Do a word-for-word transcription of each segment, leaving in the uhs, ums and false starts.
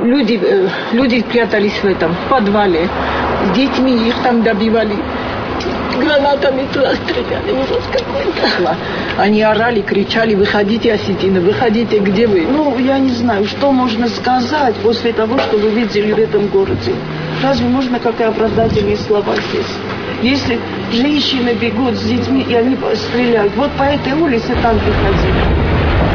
люди, люди прятались в этом, в подвале. С детьми их там добивали. Гранатами туда стреляли, ужас какой-то. Они орали, кричали: выходите, осетины, выходите, где вы? Ну, я не знаю, что можно сказать после того, что вы видели в этом городе. Разве можно какие оправдательные слова здесь? Если женщины бегут с детьми, и они стреляют, вот по этой улице танки ходили.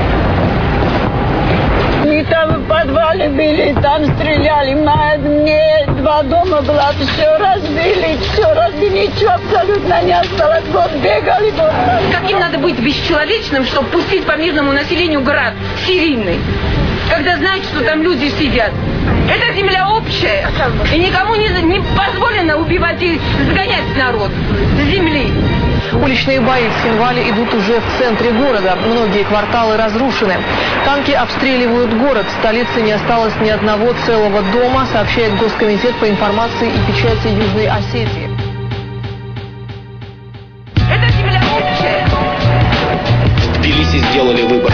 И там в подвале были, там стреляли. Мне два дома было, все разбили, все разбили, ничего абсолютно не осталось. Вот бегали, вот. Каким надо быть бесчеловечным, чтобы пустить по мирному населению град серийный, когда знают, что там люди сидят? Это земля общая, и никому не, не позволено убивать и сгонять народ с земли. Уличные бои в Цхинвале идут уже в центре города. Многие кварталы разрушены. Танки обстреливают город. В столице не осталось ни одного целого дома, сообщает Госкомитет по информации и печати Южной Осетии. Это земля общая. В Тбилиси сделали выбор.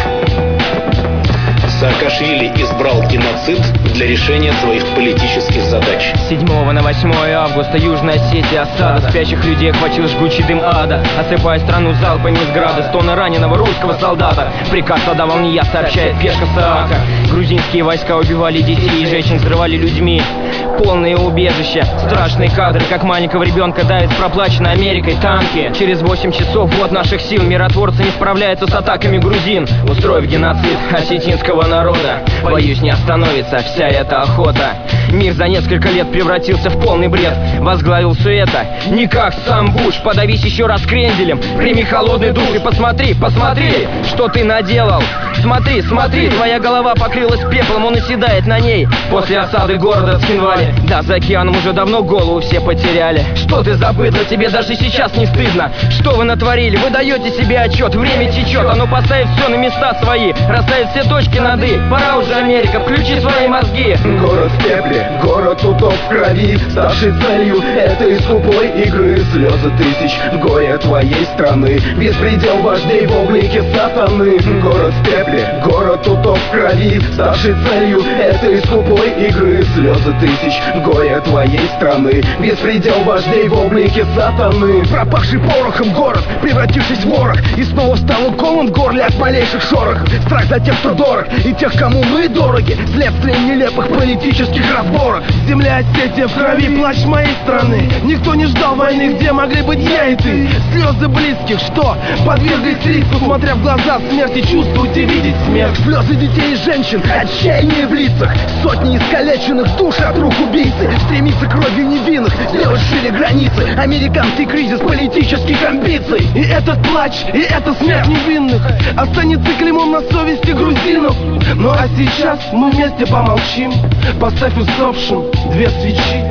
Саакашвили избрал геноцид для решения своих политических задач. С седьмого на восьмое августа Южная Осетия, осада. Спящих людей охватил жгучий дым ада, осыпая страну залпами из града. Стоны раненого русского солдата. Приказ отдавал не я, сообщает пешка Саака. Грузинские войска убивали детей и женщин, взрывали людьми полные убежища. Страшные кадры, как маленького ребенка давит с проплаченной Америкой танки. Через восемь часов вот наших сил миротворцы не справляются с атаками грузин, устроив геноцид осетинского народа. Боюсь, не остановится вся эта охота. Мир за несколько лет превратился в полный бред. Возглавил все это не как сам Буш. Подавись еще раз кренделем, прими холодный душ и посмотри, посмотри, что ты наделал. Смотри, смотри, твоя голова покрылась пеплом, он оседает на ней после осады города Цхинвали. Да, за океаном уже давно голову все потеряли. Что ты забыла, тебе даже сейчас не стыдно? Что вы натворили? Вы даете себе отчет, время течет, оно поставит все на места свои, расставит все точки над «и». Пора уже, Америка, включи свои мозги. Город в пепле, город утоп в крови, ставший целью этой скупой игры. Слезы тысяч в горе твоей страны, беспредел вождей в облике сатаны. Город в пепле, город утоп в крови, ставший целью этой скупой игры. Слезы тысяч в горе твоей страны, беспредел вождей в облике сатаны. Пропавший порохом город, превратившись в ворох, и снова стал уколом в горле от малейших шорохов. Страх за тех, кто дорог, и тех, кому мы дороги, следствием нелепых политических разборок. Земля Осетия в крови, плач моей страны. Никто не ждал войны, где могли быть я и ты. Слезы близких, что подверглись риску, смотря в глаза смерти, чувствовать и видеть смерть. Слезы детей и женщин, отчаяние в лицах, сотни искалеченных душ от рук убийцы. Стремится кровью невинных сделать шире границы. Американский кризис политических амбиций. И этот плач, и эта смерть невинных останется клеймом на совести грузинов. Ну а сейчас мы вместе помолчим. Поставь усопшим две свечи.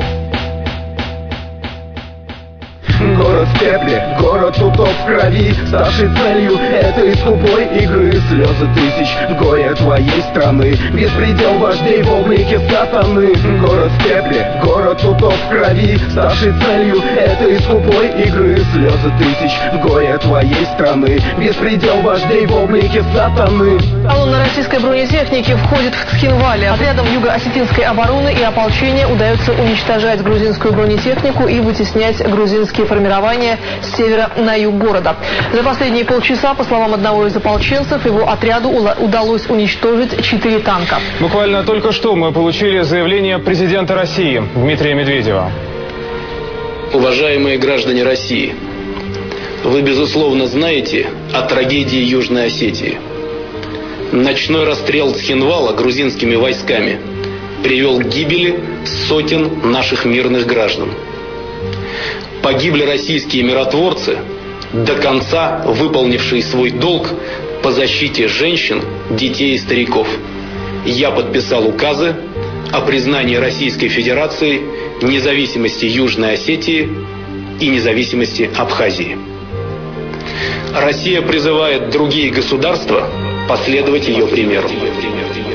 Город в пепле, город утоп в крови, ставший целью этой скупой игры. Слезы тысяч в горе твоей страны, беспредел вождей в облике сатаны. Город в пепле, город утоп в крови, ставший целью этой скупой игры. Слезы тысяч в горе твоей страны, беспредел вождей в облике сатаны. Колонна российской бронетехники входит в Цхинвале. Отрядам юго-осетинской обороны и ополчения удается уничтожать грузинскую бронетехнику и вытеснять грузинские формирования с севера на юг города. За последние полчаса, по словам одного из ополченцев, его отряду удалось уничтожить четыре танка. Буквально только что мы получили заявление президента России Дмитрия Медведева. Уважаемые граждане России, вы, безусловно, знаете о трагедии Южной Осетии. Ночной расстрел Цхинвала грузинскими войсками привел к гибели сотен наших мирных граждан. Погибли российские миротворцы, до конца выполнившие свой долг по защите женщин, детей и стариков. Я подписал указы о признании Российской Федерации независимости Южной Осетии и независимости Абхазии. Россия призывает другие государства последовать ее примеру.